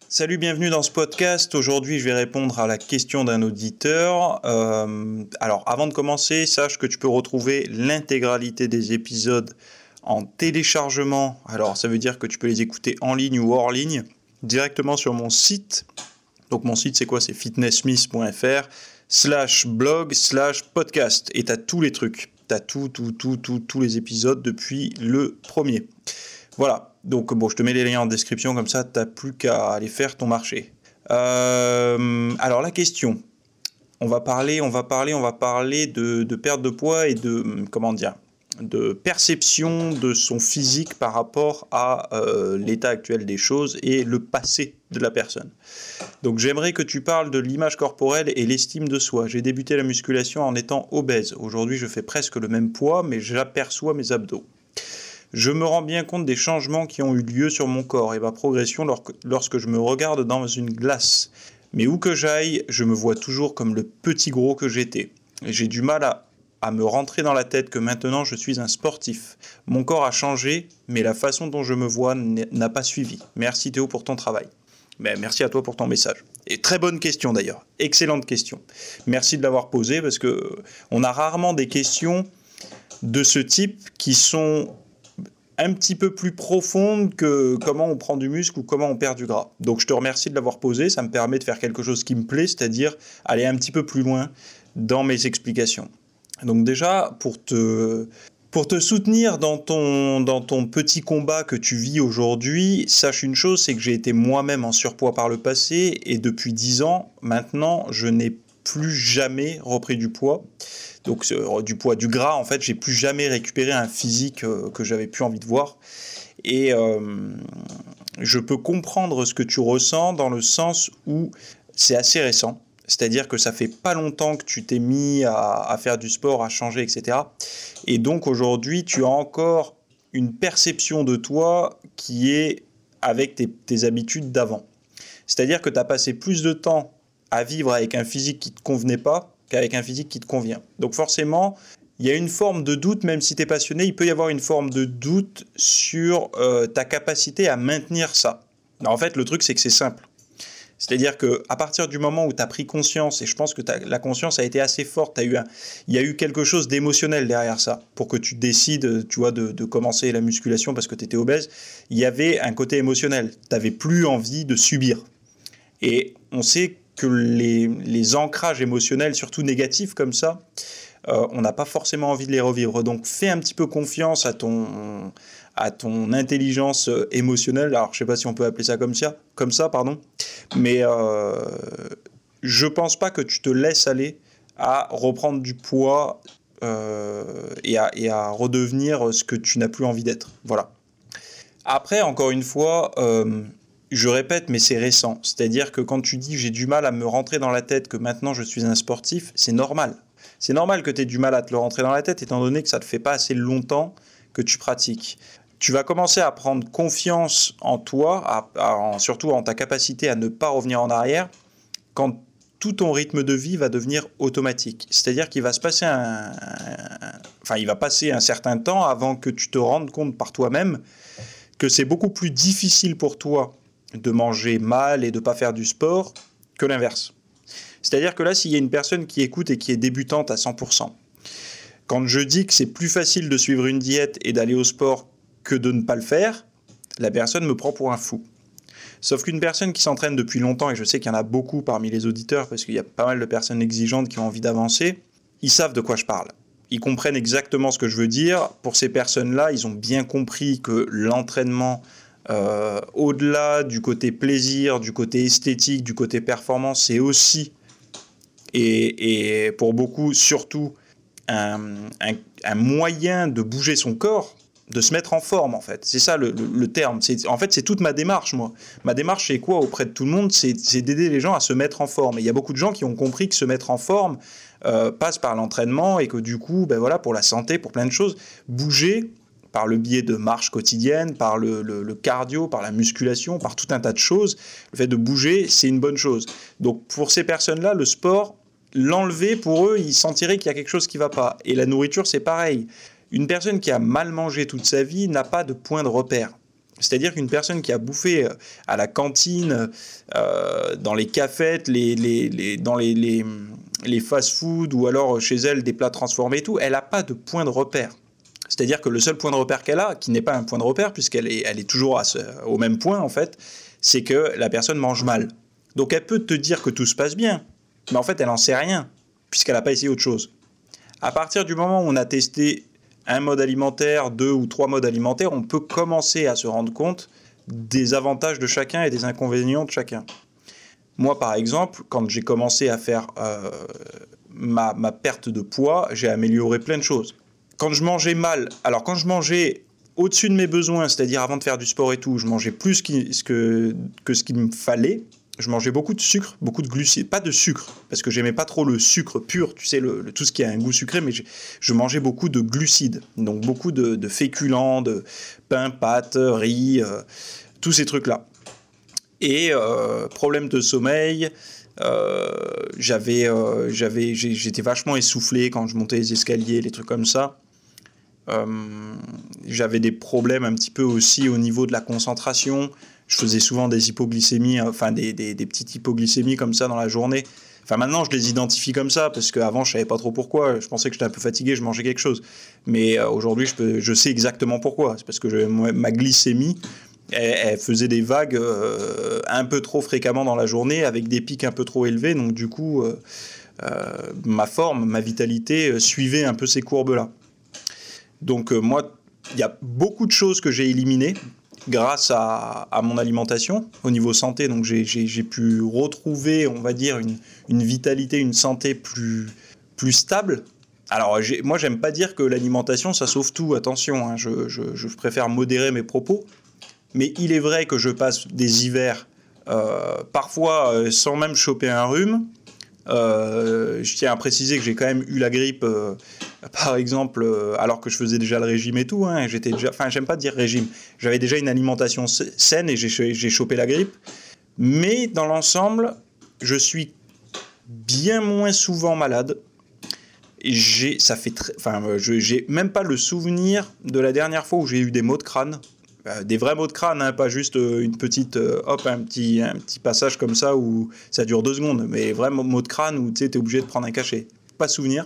Salut, bienvenue dans ce podcast. Aujourd'hui, je vais répondre à la question d'un auditeur. Alors, avant de commencer, sache que tu peux retrouver l'intégralité des épisodes en téléchargement. Alors, ça veut dire que tu peux les écouter en ligne ou hors ligne, directement sur mon site. Donc, mon site, c'est quoi ? C'est fitnesssmith.fr/blog/podcast. Et tu as tous les trucs. Tu as tous les épisodes depuis le premier. Voilà. Donc bon, je te mets les liens en description, comme ça t'as plus qu'à aller faire ton marché. Alors la question, on va parler de perte de poids et de perception de son physique par rapport à l'état actuel des choses et le passé de la personne. Donc j'aimerais que tu parles de l'image corporelle et l'estime de soi. J'ai débuté la musculation en étant obèse. Aujourd'hui, je fais presque le même poids, mais j'aperçois mes abdos. Je me rends bien compte des changements qui ont eu lieu sur mon corps et ma progression lorsque je me regarde dans une glace. Mais où que j'aille, je me vois toujours comme le petit gros que j'étais. Et j'ai du mal à me rentrer dans la tête que maintenant je suis un sportif. Mon corps a changé, mais la façon dont je me vois n'a pas suivi. Merci Théo pour ton travail. Merci à toi pour ton message. Et très bonne question d'ailleurs, excellente question. Merci de l'avoir posée parce que on a rarement des questions de ce type qui sont un petit peu plus profonde que comment on prend du muscle ou comment on perd du gras. Donc je te remercie de l'avoir posé, ça me permet de faire quelque chose qui me plaît, c'est-à-dire aller un petit peu plus loin dans mes explications. Donc déjà, pour te soutenir dans ton petit combat que tu vis aujourd'hui, sache une chose, c'est que j'ai été moi-même en surpoids par le passé et depuis 10 ans, maintenant, je n'ai plus jamais repris du poids. Donc du poids, du gras, en fait, j'ai plus jamais récupéré un physique que j'avais plus envie de voir. Et je peux comprendre ce que tu ressens dans le sens où c'est assez récent. C'est-à-dire que ça fait pas longtemps que tu t'es mis à faire du sport, à changer, etc. Et donc aujourd'hui, tu as encore une perception de toi qui est avec tes habitudes d'avant. C'est-à-dire que tu as passé plus de temps à vivre avec un physique qui ne te convenait pas qu'avec un physique qui te convient. Donc forcément, il y a une forme de doute, même si tu es passionné, il peut y avoir une forme de doute sur ta capacité à maintenir ça. En fait, le truc, c'est que c'est simple. C'est-à-dire qu'à partir du moment où tu as pris conscience, et je pense que la conscience a été assez forte, il y a eu quelque chose d'émotionnel derrière ça, pour que tu décides, tu vois, de commencer la musculation parce que tu étais obèse, il y avait un côté émotionnel. Tu n'avais plus envie de subir. Et on sait que les ancrages émotionnels, surtout négatifs comme ça, on n'a pas forcément envie de les revivre. Donc fais un petit peu confiance à ton intelligence émotionnelle. Alors je ne sais pas si on peut appeler ça comme ça, mais je ne pense pas que tu te laisses aller à reprendre du poids et à redevenir ce que tu n'as plus envie d'être. Voilà. Après, encore une fois, je répète, mais c'est récent. C'est-à-dire que quand tu dis « j'ai du mal à me rentrer dans la tête que maintenant je suis un sportif », c'est normal. C'est normal que tu aies du mal à te le rentrer dans la tête, étant donné que ça ne te fait pas assez longtemps que tu pratiques. Tu vas commencer à prendre confiance en toi, surtout en ta capacité à ne pas revenir en arrière, quand tout ton rythme de vie va devenir automatique. C'est-à-dire qu'il va se passer il va passer un certain temps avant que tu te rendes compte par toi-même que c'est beaucoup plus difficile pour toi de manger mal et de ne pas faire du sport que l'inverse. C'est-à-dire que là, s'il y a une personne qui écoute et qui est débutante à 100%, quand je dis que c'est plus facile de suivre une diète et d'aller au sport que de ne pas le faire, la personne me prend pour un fou. Sauf qu'une personne qui s'entraîne depuis longtemps, et je sais qu'il y en a beaucoup parmi les auditeurs, parce qu'il y a pas mal de personnes exigeantes qui ont envie d'avancer, ils savent de quoi je parle. Ils comprennent exactement ce que je veux dire. Pour ces personnes-là, ils ont bien compris que l'entraînement, au-delà du côté plaisir, du côté esthétique, du côté performance, c'est aussi, et pour beaucoup surtout, un moyen de bouger son corps, de se mettre en forme en fait. C'est ça le terme. En fait, c'est toute ma démarche, moi. Ma démarche, c'est quoi auprès de tout le monde ? C'est d'aider les gens à se mettre en forme. Et il y a beaucoup de gens qui ont compris que se mettre en forme passe par l'entraînement et que du coup, pour la santé, pour plein de choses, bouger par le biais de marches quotidiennes, par le cardio, par la musculation, par tout un tas de choses. Le fait de bouger, c'est une bonne chose. Donc pour ces personnes-là, le sport, l'enlever, pour eux, ils sentiraient qu'il y a quelque chose qui ne va pas. Et la nourriture, c'est pareil. Une personne qui a mal mangé toute sa vie n'a pas de point de repère. C'est-à-dire qu'une personne qui a bouffé à la cantine, dans les cafettes, dans les fast-food ou alors chez elle des plats transformés et tout, elle n'a pas de point de repère. C'est-à-dire que le seul point de repère qu'elle a, qui n'est pas un point de repère puisqu'elle est toujours au même point en fait, c'est que la personne mange mal. Donc elle peut te dire que tout se passe bien, mais en fait elle n'en sait rien puisqu'elle n'a pas essayé autre chose. À partir du moment où on a testé un mode alimentaire, 2 ou 3 modes alimentaires, on peut commencer à se rendre compte des avantages de chacun et des inconvénients de chacun. Moi, par exemple, quand j'ai commencé à faire ma perte de poids, j'ai amélioré plein de choses. Quand je mangeais mal, alors quand je mangeais au-dessus de mes besoins, c'est-à-dire avant de faire du sport et tout, je mangeais plus que ce qu'il me fallait. Je mangeais beaucoup de sucre, beaucoup de glucides, pas de sucre, parce que j'aimais pas trop le sucre pur, tu sais, tout ce qui a un goût sucré, mais je mangeais beaucoup de glucides, donc beaucoup de féculents, de pain, pâtes, riz, tous ces trucs-là. Et problème de sommeil, j'étais vachement essoufflé quand je montais les escaliers, les trucs comme ça. J'avais des problèmes un petit peu aussi au niveau de la concentration. Je faisais souvent des hypoglycémies, enfin des petites hypoglycémies comme ça dans la journée. Enfin maintenant je les identifie comme ça parce qu'avant je savais pas trop pourquoi. Je pensais que j'étais un peu fatigué, je mangeais quelque chose. Mais aujourd'hui je sais exactement pourquoi. C'est parce que ma glycémie, elle faisait des vagues un peu trop fréquemment dans la journée avec des pics un peu trop élevés. Donc du coup ma forme, ma vitalité suivait un peu ces courbes-là. Donc moi, il y a beaucoup de choses que j'ai éliminées grâce à mon alimentation au niveau santé. Donc j'ai pu retrouver, on va dire, une vitalité, une santé plus stable. Alors moi, j'aime pas dire que l'alimentation, ça sauve tout. Attention, hein, je préfère modérer mes propos. Mais il est vrai que je passe des hivers parfois sans même choper un rhume. Je tiens à préciser que j'ai quand même eu la grippe, par exemple, alors que je faisais déjà le régime et tout. Hein, j'aime pas dire régime. J'avais déjà une alimentation saine et j'ai chopé la grippe. Mais dans l'ensemble, je suis bien moins souvent malade. J'ai même pas le souvenir de la dernière fois où j'ai eu des maux de crâne. Des vrais maux de crâne, hein, pas juste une petite un petit passage comme ça où ça dure 2 secondes, mais vraiment maux de crâne où tu es obligé de prendre un cachet. Pas souvenir.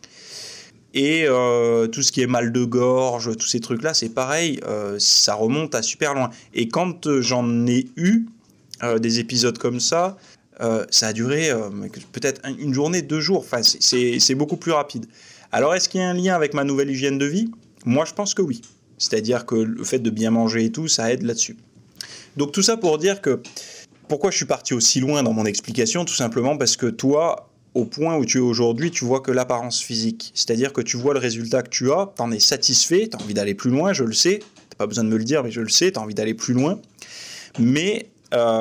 Et tout ce qui est mal de gorge, tous ces trucs là, c'est pareil, ça remonte à super loin. Et quand j'en ai eu des épisodes comme ça a duré peut-être une journée, 2 jours. Enfin, c'est beaucoup plus rapide. Alors est-ce qu'il y a un lien avec ma nouvelle hygiène de vie ? Moi je pense que oui. C'est-à-dire que le fait de bien manger et tout, ça aide là-dessus. Donc tout ça pour dire que pourquoi je suis parti aussi loin dans mon explication ? Tout simplement parce que toi, au point où tu es aujourd'hui, tu vois que l'apparence physique. C'est-à-dire que tu vois le résultat que tu as, t'en es satisfait, t'as envie d'aller plus loin, je le sais. T'as pas besoin de me le dire, mais je le sais, t'as envie d'aller plus loin. Mais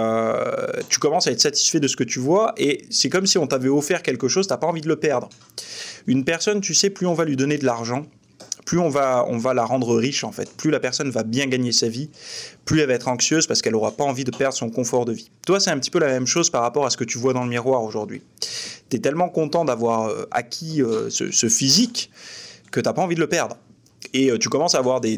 tu commences à être satisfait de ce que tu vois et c'est comme si on t'avait offert quelque chose, t'as pas envie de le perdre. Une personne, tu sais, plus on va lui donner de l'argent, plus on va la rendre riche en fait. Plus la personne va bien gagner sa vie, plus elle va être anxieuse parce qu'elle n'aura pas envie de perdre son confort de vie. Toi, c'est un petit peu la même chose par rapport à ce que tu vois dans le miroir aujourd'hui. Tu es tellement content d'avoir acquis ce physique que tu n'as pas envie de le perdre. Et tu commences à avoir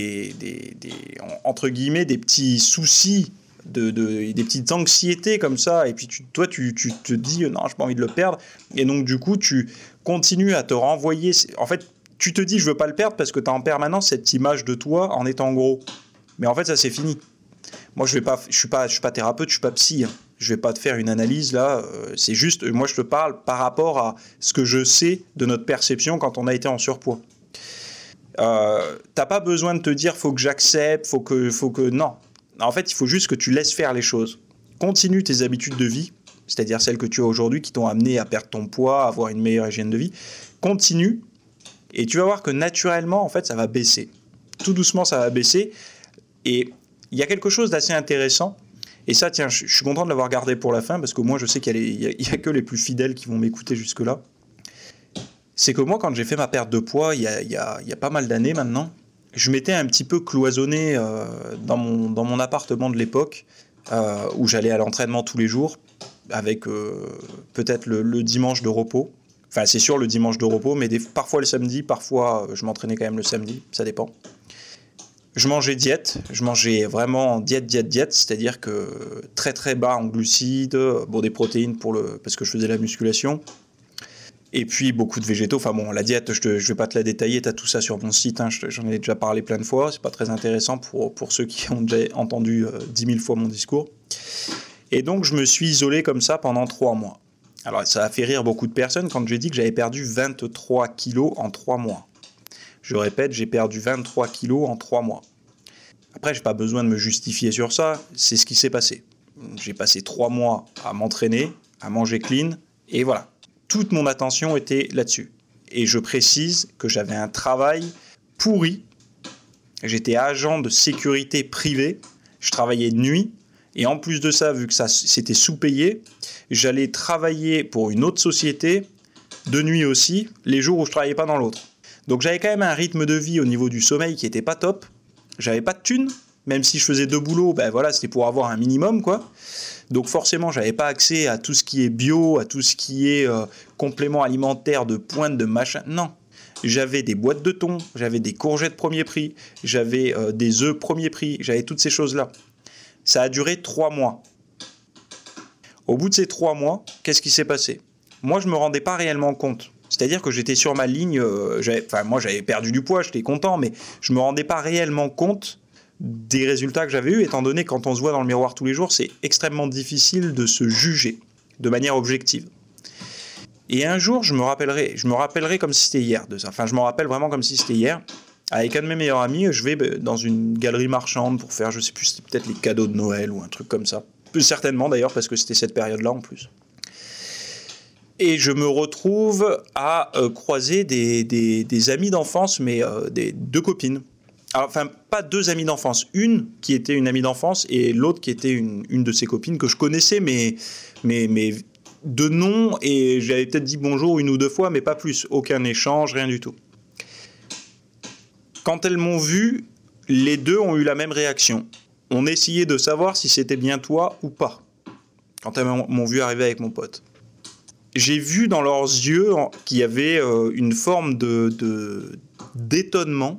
entre guillemets, des petits soucis, des petites anxiétés comme ça. Et puis toi, tu te dis, non, je n'ai pas envie de le perdre. Et donc, du coup, tu continues à te renvoyer. En fait, tu te dis je veux pas le perdre parce que tu as en permanence cette image de toi en étant gros. Mais en fait ça c'est fini. Moi je suis pas thérapeute, je suis pas psy. Hein. Je vais pas te faire une analyse là, c'est juste moi je te parle par rapport à ce que je sais de notre perception quand on a été en surpoids. T'as pas besoin de te dire faut que j'accepte, faut que non. En fait, il faut juste que tu laisses faire les choses. Continue tes habitudes de vie, c'est-à-dire celles que tu as aujourd'hui qui t'ont amené à perdre ton poids, à avoir une meilleure hygiène de vie. Continue. Et tu vas voir que naturellement, en fait, ça va baisser. Tout doucement, ça va baisser. Et il y a quelque chose d'assez intéressant. Et ça, tiens, je suis content de l'avoir gardé pour la fin, parce que moi, je sais qu'il y a que les plus fidèles qui vont m'écouter jusque-là. C'est que moi, quand j'ai fait ma perte de poids, il y a pas mal d'années maintenant, je m'étais un petit peu cloisonné dans mon appartement de l'époque, où j'allais à l'entraînement tous les jours, avec peut-être le dimanche de repos. Enfin, c'est sûr le dimanche de repos, mais parfois le samedi, parfois je m'entraînais quand même le samedi, ça dépend. Je mangeais diète, je mangeais vraiment diète, c'est-à-dire que très très bas en glucides, bon des protéines parce que je faisais la musculation, et puis beaucoup de végétaux. Enfin bon, la diète, je vais pas te la détailler, tu as tout ça sur mon site, hein, j'en ai déjà parlé plein de fois, c'est pas très intéressant pour ceux qui ont déjà entendu 10 000 fois mon discours. Et donc je me suis isolé comme ça pendant 3 mois. Alors ça a fait rire beaucoup de personnes quand j'ai dit que j'avais perdu 23 kilos en 3 mois. Je répète, j'ai perdu 23 kilos en 3 mois. Après, j'ai pas besoin de me justifier sur ça, c'est ce qui s'est passé. J'ai passé 3 mois à m'entraîner, à manger clean, et voilà. Toute mon attention était là-dessus. Et je précise que j'avais un travail pourri. J'étais agent de sécurité privée, je travaillais de nuit, et en plus de ça, vu que ça c'était sous-payé, j'allais travailler pour une autre société, de nuit aussi, les jours où je travaillais pas dans l'autre. Donc j'avais quand même un rythme de vie au niveau du sommeil qui était pas top. J'avais pas de thunes, même si je faisais 2 boulots, ben voilà, c'était pour avoir un minimum, quoi. Donc forcément, j'avais pas accès à tout ce qui est bio, à tout ce qui est complément alimentaire de pointe, de machin. Non. J'avais des boîtes de thon, j'avais des courgettes premier prix, j'avais des œufs premier prix, j'avais toutes ces choses-là. Ça a duré 3 mois. Au bout de ces 3 mois, qu'est-ce qui s'est passé ? Moi, je me rendais pas réellement compte. C'est-à-dire que j'étais sur ma ligne, moi j'avais perdu du poids, j'étais content, mais je me rendais pas réellement compte des résultats que j'avais eus, étant donné que quand on se voit dans le miroir tous les jours, c'est extrêmement difficile de se juger de manière objective. Et un jour, je me rappellerai comme si c'était hier de ça. Enfin, je me rappelle vraiment comme si c'était hier. Avec un de mes meilleurs amis, je vais dans une galerie marchande pour faire, je sais plus, c'était peut-être les cadeaux de Noël ou un truc comme ça. Plus certainement d'ailleurs, parce que c'était cette période-là en plus. Et je me retrouve à croiser des amis d'enfance, mais des 2 copines. Alors, enfin, pas 2 amies d'enfance. Une qui était une amie d'enfance et l'autre qui était une de ses copines que je connaissais, mais de nom, et j'avais peut-être dit bonjour 1 ou 2 fois, mais pas plus. Aucun échange, rien du tout. Quand elles m'ont vu, les 2 ont eu la même réaction. On essayait de savoir si c'était bien toi ou pas. Quand elles m'ont vu arriver avec mon pote. J'ai vu dans leurs yeux qu'il y avait une forme d'étonnement,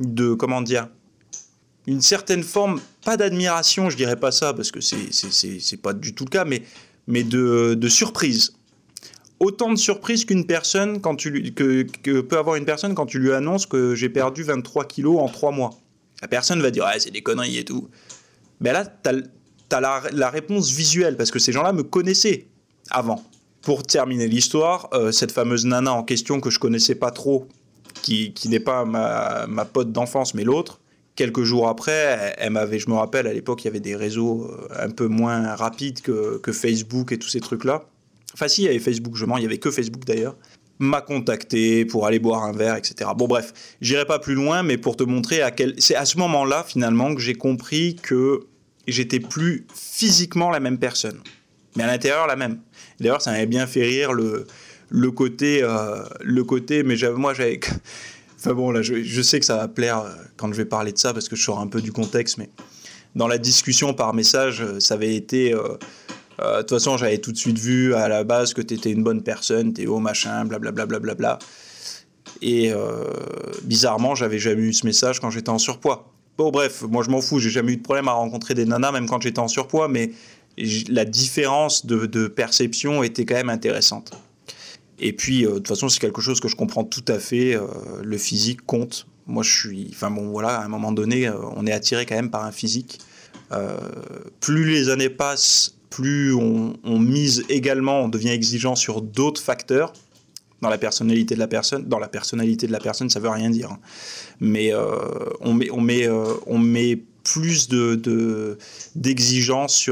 une certaine forme, pas d'admiration, je dirais pas ça, parce que c'est pas du tout le cas, mais de surprise. Autant de surprise qu'une personne, que peut avoir une personne quand tu lui annonces que j'ai perdu 23 kilos en 3 mois. La personne va dire « Ouais, c'est des conneries et tout ». Mais là, t'as la réponse visuelle, parce que ces gens-là me connaissaient avant. Pour terminer l'histoire, cette fameuse nana en question que je connaissais pas trop, qui n'est pas ma pote d'enfance mais l'autre, quelques jours après, je me rappelle à l'époque il y avait des réseaux un peu moins rapides que Facebook et tous ces trucs-là. Enfin si, il y avait Facebook, il y avait que Facebook d'ailleurs. M'a contacté pour aller boire un verre, etc. Bon bref, j'irai pas plus loin, mais pour te montrer c'est à ce moment-là finalement que j'ai compris que j'étais plus physiquement la même personne, mais à l'intérieur la même. D'ailleurs, ça m'avait bien fait rire le côté, mais j'avais. Enfin bon, là, je sais que ça va plaire quand je vais parler de ça parce que je sors un peu du contexte, mais dans la discussion par message, ça avait été. De toute façon, j'avais tout de suite vu à la base que t'étais une bonne personne, Théo, machin, blablabla. Bla. Et bizarrement, j'avais jamais eu ce message quand j'étais en surpoids. Bon, bref, moi je m'en fous, j'ai jamais eu de problème à rencontrer des nanas, même quand j'étais en surpoids, mais la différence de perception était quand même intéressante. Et puis, de toute façon, c'est quelque chose que je comprends tout à fait. Le physique compte. Moi, à un moment donné, on est attiré quand même par un physique. Plus les années passent, plus on mise également, on devient exigeant sur d'autres facteurs. Dans la personnalité de la personne. Dans la personnalité de la personne, ça veut rien dire. Mais on met plus d'exigences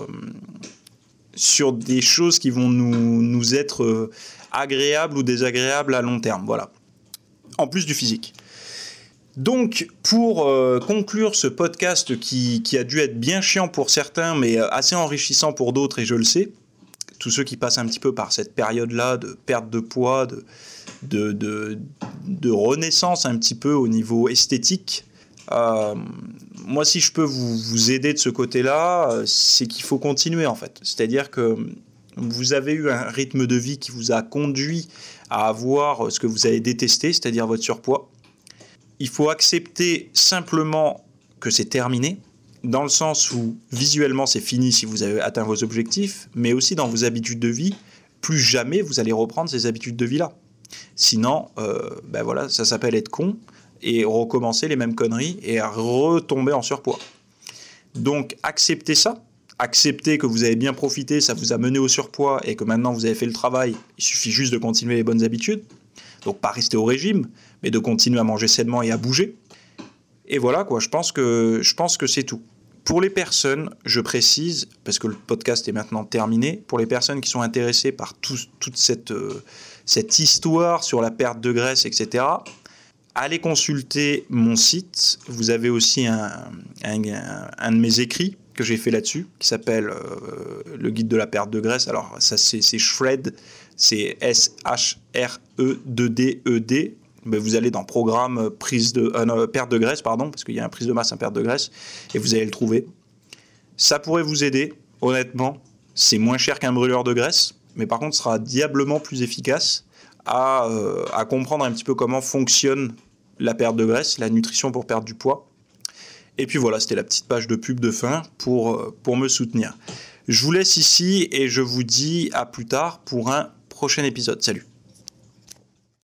sur des choses qui vont nous être agréables ou désagréables à long terme. Voilà. En plus du physique. Donc, pour conclure ce podcast qui a dû être bien chiant pour certains, mais assez enrichissant pour d'autres, et je le sais, tous ceux qui passent un petit peu par cette période-là de perte de poids, de renaissance un petit peu au niveau esthétique, moi, si je peux vous aider de ce côté-là, c'est qu'il faut continuer en fait. C'est-à-dire que vous avez eu un rythme de vie qui vous a conduit à avoir ce que vous avez détesté, c'est-à-dire votre surpoids. Il faut accepter simplement que c'est terminé, dans le sens où visuellement c'est fini si vous avez atteint vos objectifs, mais aussi dans vos habitudes de vie, plus jamais vous allez reprendre ces habitudes de vie-là. Sinon, voilà, ça s'appelle être con et recommencer les mêmes conneries et retomber en surpoids. Donc acceptez ça, acceptez que vous avez bien profité, ça vous a mené au surpoids et que maintenant vous avez fait le travail, il suffit juste de continuer les bonnes habitudes. Donc pas rester au régime, mais de continuer à manger sainement et à bouger. Et voilà quoi, je pense que c'est tout. Pour les personnes, je précise, parce que le podcast est maintenant terminé, pour les personnes qui sont intéressées par toute cette histoire sur la perte de graisse, etc., allez consulter mon site. Vous avez aussi un de mes écrits que j'ai fait là-dessus, qui s'appelle le guide de la perte de graisse. Alors ça c'est Shred, c'est SHRE2DED. Mais vous allez dans programme perte de graisse, parce qu'il y a un prise de masse, un perte de graisse, et vous allez le trouver. Ça pourrait vous aider, honnêtement. C'est moins cher qu'un brûleur de graisse, mais par contre, sera diablement plus efficace à comprendre un petit peu comment fonctionne la perte de graisse, la nutrition pour perdre du poids. Et puis voilà, c'était la petite page de pub de fin pour me soutenir. Je vous laisse ici et je vous dis à plus tard pour un prochain épisode. Salut!